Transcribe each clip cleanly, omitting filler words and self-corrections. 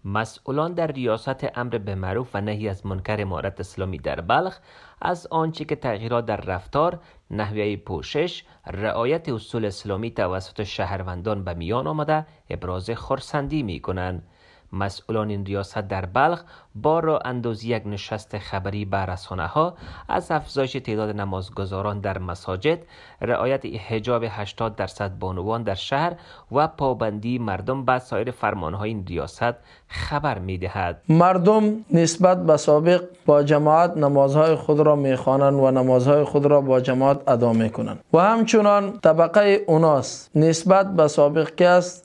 مسئولان در ریاست امر به معروف و نهی از منکر امارت اسلامی در بلخ از آنچه که تغییرات در رفتار، نحوه پوشش، رعایت اصول اسلامی توسط شهروندان به میان آمده ابراز خرسندی می کنند. مسئولان این ریاست در بلخ با راه اندازی یک نشست خبری به رسانه‌ها از افزایش تعداد نمازگزاران در مساجد، رعایت حجاب 80% بانوان در شهر و پابندی مردم به سایر فرمانهای این ریاست خبر می‌دهد. مردم نسبت به سابق با جماعت نمازهای خود را می‌خوانند و نمازهای خود را با جماعت ادا می‌کنند و همچنان طبقه اوناس نسبت به سابق که است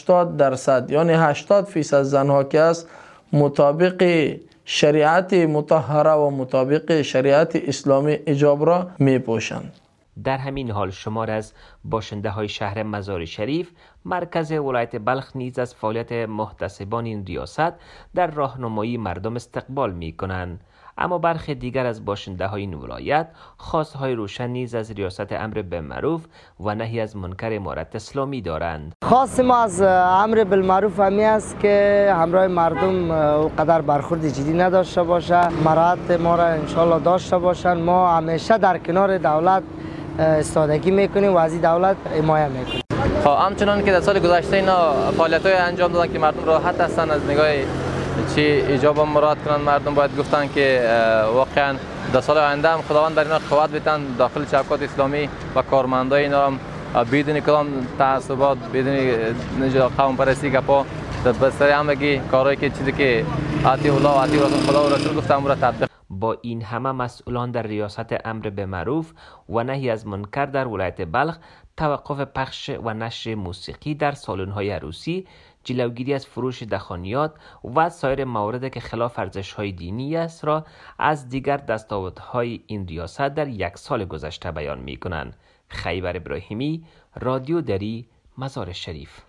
80% یعنی 80% زنها که است مطابق شریعت مطهره و مطابق شریعت اسلامی حجاب را می پوشند. در همین حال شمار از باشنده های شهر مزار شریف مرکز ولایت بلخ نیز از فعالیت محتسبان این ریاست در راهنمایی مردم استقبال می کنند. اما برخی دیگر از باشنده های این ولایت خواسته های روشن نیز از ریاست امر بالمعروف و نهی از منکر امارت اسلامی دارند. خواست ما از امر بالمعروف همی است که همراه مردم قدر برخورد جدی نداشته باشه، مراعات ما را انشالله داشته باشند. ما همیشه در کنار دولت استادگی میکنیم و از این دولت حمایت میکنیم. همچنان که در سال گذشته اینا فعالیت‌های انجام دادن که مردم راحت هستند از نگاه چی ایجاب مراعات کنند. مردم باید گفتن که واقعا در سال آینده هم خداوند در اینا قوت بدن داخل شبکات اسلامی و کارمندای اینا هم بدون کدام تعصبات، بدون قوم پرستی گپا به سر همگی کارهایی که چیزی که اطیع الله و اطیع رسول خدا و رسول گفتن را تطبیق. با این همه مسئولان در ریاست امر به معروف و نهی از منکر در ولایت بلخ توقف پخش و نشر موسیقی در سالن‌های عروسی، جلوگیری از فروش دخانیات و سایر موارد که خلاف ارزش‌های دینی است را از دیگر دستاوردهای این ریاست در یک سال گذشته بیان می‌کنند. خیبر ابراهیمی، رادیو دری، مزار شریف.